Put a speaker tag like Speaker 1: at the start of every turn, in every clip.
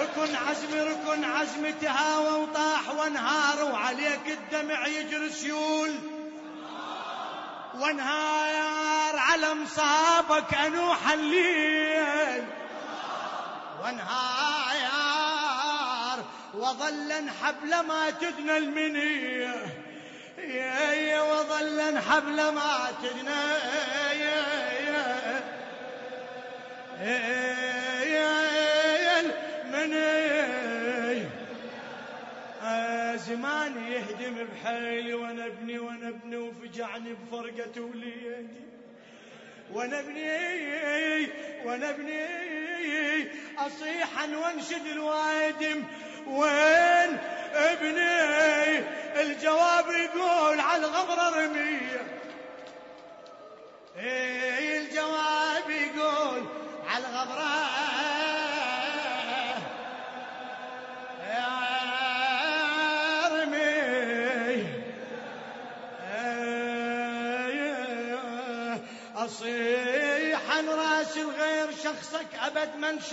Speaker 1: ركن عزمي تهاوى وطاح وانهار، وعليك الدمع يجري سيول، وانهار على مصابك انوح الليل، وانهار وظل انحب لما تدنى المنيه، وظل انحب لما تدنى المنيه. زمان يهدم بحيلي وانا ابني وفجعني بفرقة وليدي، وانا ابني اصيحا وانشد الوادم، وين ابني؟ الجواب يقول على الغبرة رمية، الجواب يقول على الغبرة أصيحا راس الغير شخصك أبد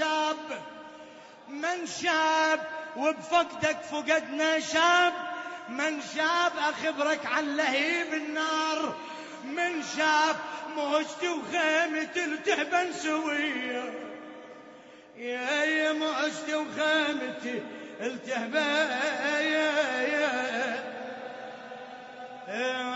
Speaker 1: من شاب وبفقدك فقدنا شاب، من شاب أخبرك عن لهيب النار، من شاب موجتي وخيمتي التهبن سوية، يا موجتي وخيمتي التهبن